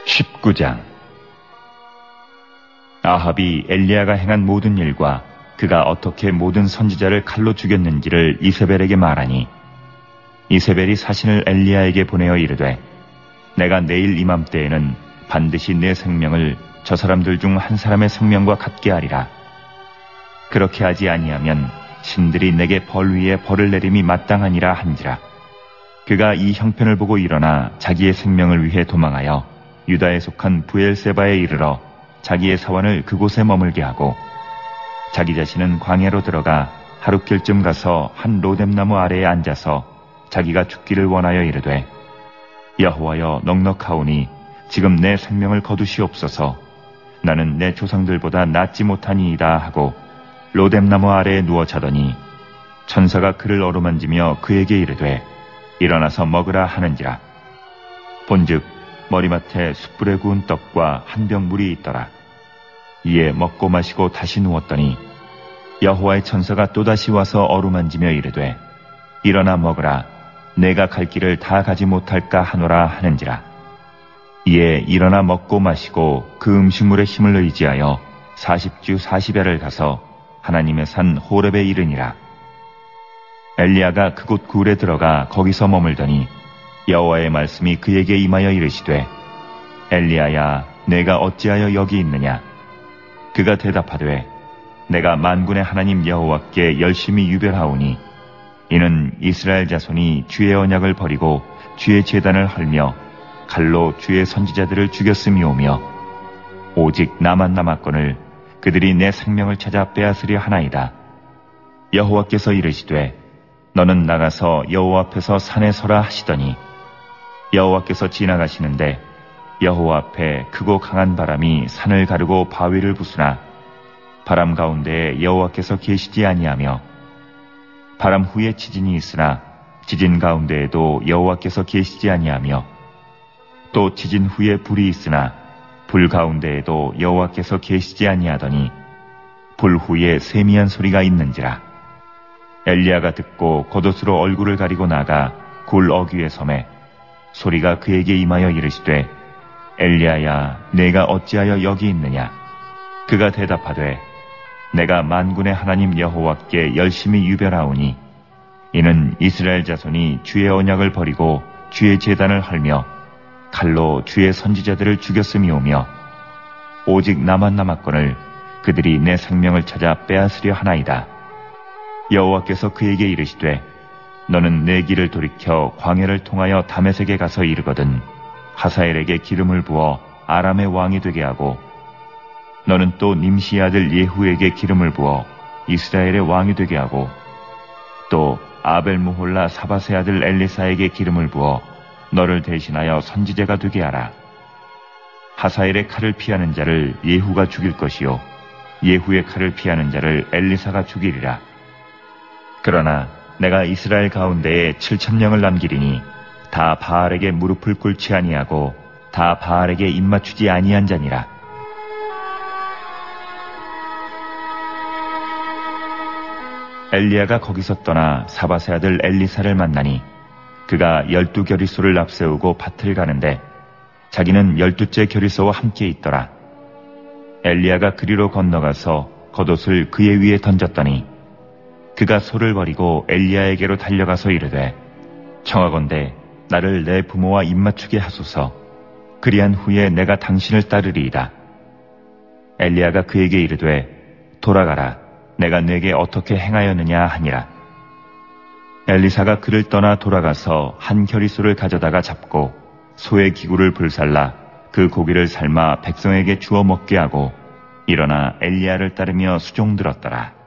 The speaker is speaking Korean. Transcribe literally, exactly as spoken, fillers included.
십구 장. 아합이 엘리야가 행한 모든 일과 그가 어떻게 모든 선지자를 칼로 죽였는지를 이세벨에게 말하니, 이세벨이 사신을 엘리야에게 보내어 이르되, 내가 내일 이맘때에는 반드시 내 생명을 저 사람들 중 한 사람의 생명과 같게 하리라. 그렇게 하지 아니하면 신들이 내게 벌 위에 벌을 내림이 마땅하니라 한지라. 그가 이 형편을 보고 일어나 자기의 생명을 위해 도망하여 유다에 속한 부엘세바에 이르러 자기의 사원을 그곳에 머물게 하고, 자기 자신은 광야로 들어가 하룻길쯤 가서 한 로뎀나무 아래에 앉아서 자기가 죽기를 원하여 이르되, 여호와여, 넉넉하오니 지금 내 생명을 거두시옵소서. 나는 내 조상들보다 낫지 못하니이다 하고 로뎀나무 아래에 누워 자더니, 천사가 그를 어루만지며 그에게 이르되 일어나서 먹으라 하는지라. 본즉 머리맡에 숯불에 구운 떡과 한 병 물이 있더라. 이에 먹고 마시고 다시 누웠더니 여호와의 천사가 또다시 와서 어루만지며 이르되 일어나 먹으라. 내가 갈 길을 다 가지 못할까 하노라 하는지라. 이에 일어나 먹고 마시고 그 음식물의 힘을 의지하여 사십 주 사십 야를 가서 하나님의 산 호렙에 이르니라. 엘리야가 그곳 굴에 들어가 거기서 머물더니 여호와의 말씀이 그에게 임하여 이르시되, 엘리야야, 내가 어찌하여 여기 있느냐? 그가 대답하되, 내가 만군의 하나님 여호와께 열심히 유별하오니 이는 이스라엘 자손이 주의 언약을 버리고 주의 제단을 헐며 칼로 주의 선지자들을 죽였음이오며, 오직 나만 남았거늘 그들이 내 생명을 찾아 빼앗으려 하나이다. 여호와께서 이르시되 너는 나가서 여호와 앞에서 산에 서라 하시더니, 여호와께서 지나가시는데 여호와 앞에 크고 강한 바람이 산을 가르고 바위를 부수나 바람 가운데에 여호와께서 계시지 아니하며, 바람 후에 지진이 있으나 지진 가운데에도 여호와께서 계시지 아니하며, 또 지진 후에 불이 있으나 불 가운데에도 여호와께서 계시지 아니하더니 불 후에 세미한 소리가 있는지라. 엘리야가 듣고 겉옷으로 얼굴을 가리고 나가 굴 어귀에 섬에 소리가 그에게 임하여 이르시되, 엘리야야, 내가 어찌하여 여기 있느냐? 그가 대답하되, 내가 만군의 하나님 여호와께 열심히 유별하오니 이는 이스라엘 자손이 주의 언약을 버리고 주의 제단을 헐며 칼로 주의 선지자들을 죽였음이오며, 오직 나만 남았거늘 그들이 내 생명을 찾아 빼앗으려 하나이다. 여호와께서 그에게 이르시되, 너는 내 길을 돌이켜 광야를 통하여 다메섹에 가서 이르거든 하사엘에게 기름을 부어 아람의 왕이 되게 하고, 너는 또 님시의 아들 예후에게 기름을 부어 이스라엘의 왕이 되게 하고, 또 아벨무홀라 사밧의 아들 엘리사에게 기름을 부어 너를 대신하여 선지자가 되게 하라. 하사엘의 칼을 피하는 자를 예후가 죽일 것이요 예후의 칼을 피하는 자를 엘리사가 죽이리라. 그러나 내가 이스라엘 가운데에 칠천 명을 남기리니 다 바알에게 무릎을 꿇지 아니하고 다 바알에게 입맞추지 아니한 자니라. 엘리야가 거기서 떠나 사밧의 아들 엘리사를 만나니 그가 열두 겨리소를 앞세우고 밭을 가는데 자기는 열두째 겨리소와 함께 있더라. 엘리야가 그리로 건너가서 겉옷을 그의 위에 던졌더니 그가 소를 버리고 엘리야에게로 달려가서 이르되, 청하건대 나를 내 부모와 입맞추게 하소서. 그리한 후에 내가 당신을 따르리이다. 엘리야가 그에게 이르되, 돌아가라. 내가 네게 어떻게 행하였느냐 하니라. 엘리사가 그를 떠나 돌아가서 한 겨리소를 가져다가 잡고 소의 기구를 불살라 그 고기를 삶아 백성에게 주어 먹게 하고 일어나 엘리야를 따르며 수종들었더라.